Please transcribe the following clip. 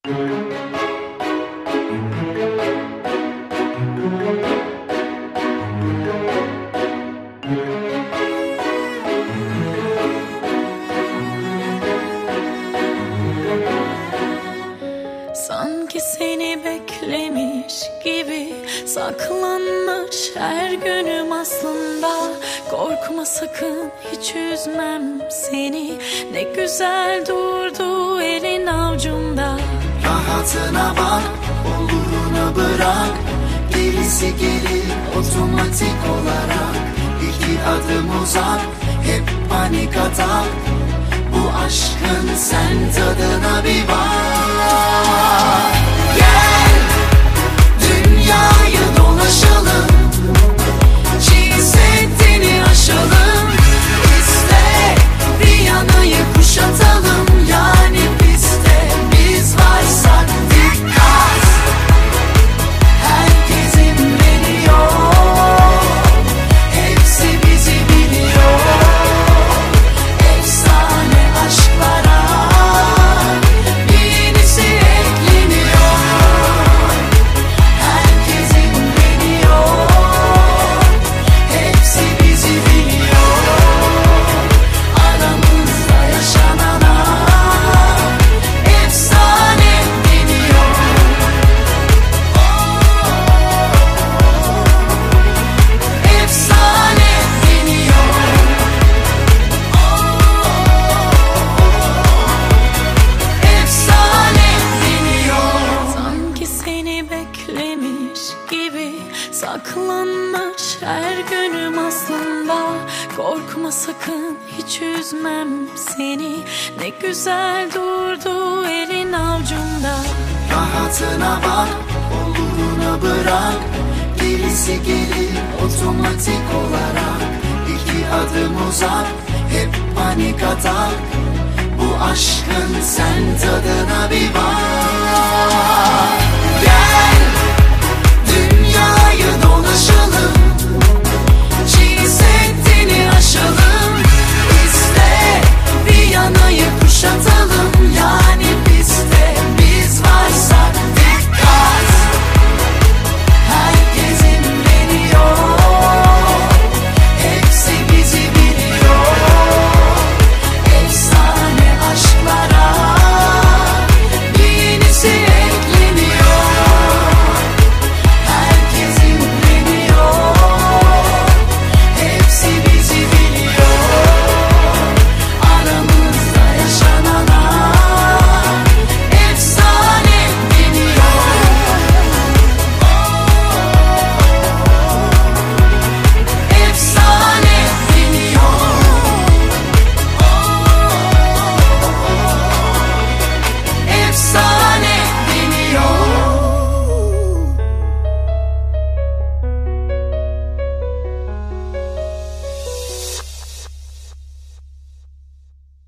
Sanki seni beklemiş gibi saklanmış her günüm aslında. Korkma sakın, hiç üzmem seni. Ne güzel durdu elin avucumda. Rahatına bak, oluruna bırak. Gerisi gelir otomatik olarak. İki adım uzak, hep panik atak. Bu aşkın sen tadına bir bak. Gel, dünyayı dolaşalım. Çiğ Seddi'ni aşalım. İste Viyana'yı kuşatalım. Yani bizde biz varsak dikkat. Herkesin biliyor, hepsi bizi biliyor. Efsane aşklara yenisi ekleniyor. Herkesin biliyor, hepsi bizi biliyor. Aramızda yaşanana efsane deniyor. Efsane deniyor. Efsane deniyor. Sanki seni beklemiş gibi saklanmış her günüm aslında. Korkma sakın, hiç üzmem seni. Ne güzel durdu elin avucumda. Rahatına bak, oluruna bırak. Gerisi gelir otomatik olarak. İki adım uzak, hep panik atak. Bu aşkın sen tadına bir